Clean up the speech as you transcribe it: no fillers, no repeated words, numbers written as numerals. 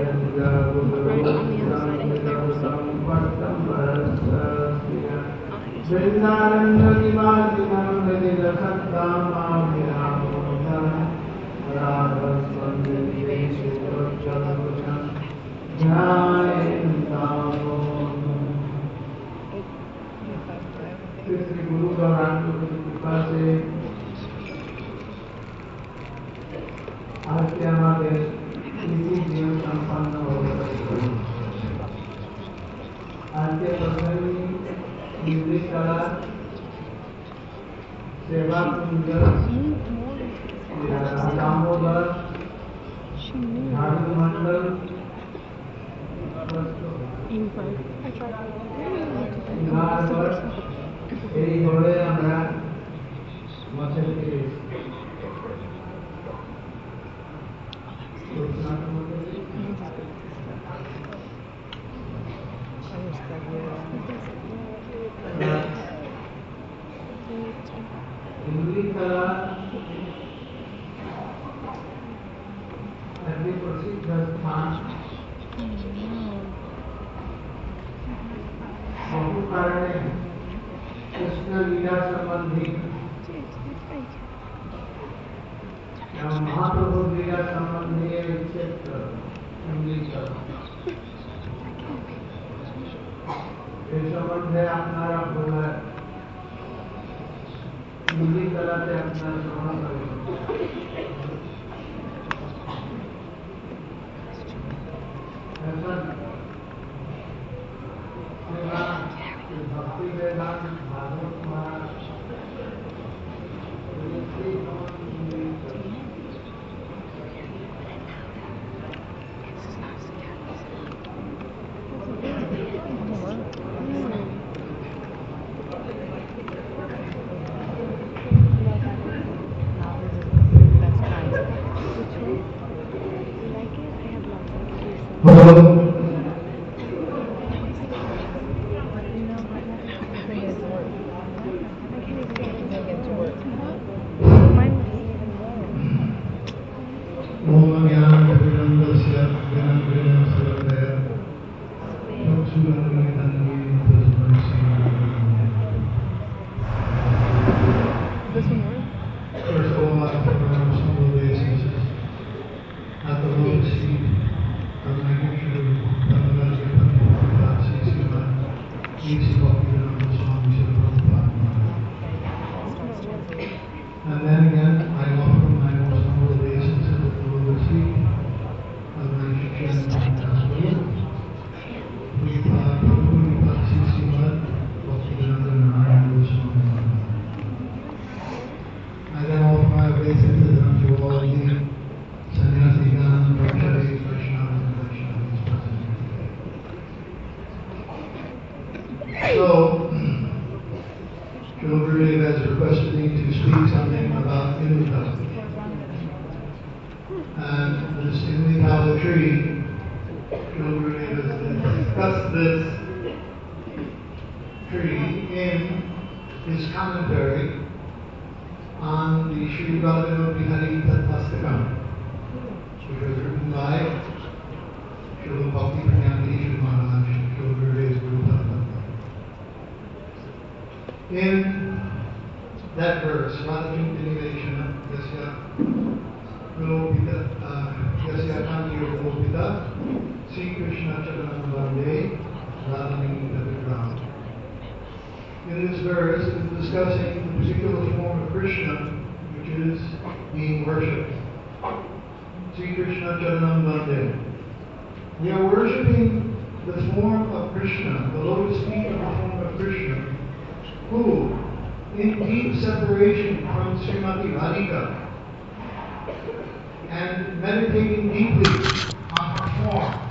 Right on the other side, if there was Shri गुरु भगवान की कृपा से आज के हमारे इसी जीवन संपन्न हो गए। आज के प्रसंग निर्देश कला सेवा कुंज दामोदर झाड़ू मंडल এই ঘরে আমরা মাছেরকে हिंदी कला अति प्रसिद्ध स्थान बहु कारणे कृष्ण लीला संबंधी महाप्रभु लीला संबंधी क्षेत्र हिंदी कला এই সম্বন্ধে আপনারা বলে হিন্দি কলাতে আপনারা শ্রবণ করবেন। भक्ति वेदांत भागवत महाराज And then again, I offer my most humble obeisances at the Lord's feet of my Shri Guru, Prabhupada Bhakti Srimad Bhaktivedanta Narayana Goswami Maharaj. I then offer my obeisances unto all the Sannyasigan, Brahmacharis, Vaishnavas, and Vaishnavis present here today. So, Srila Gurudev has requested me to speak something about Indukala. And this Indukala tree, Srila Gurudev has discussed this tree in his commentary on the Sri Bhagavad Bihari Tattvastakam, which was written by Srila Bhakti Pranyati Sri Maharaj, Srila Gurudev's Guru Tattva. In that verse, Radha continuation, Yasya Kanti Gopita, Sri Krishna Charanam Vande, Radha Vigraha. In this verse, it's discussing the particular form of Krishna which is being worshipped. Sri Krishna Charanam Vande. We are worshipping the form of Krishna, the lotus feet of the form of Krishna, who, in deep separation from Srimati Radhika and meditating deeply on her form,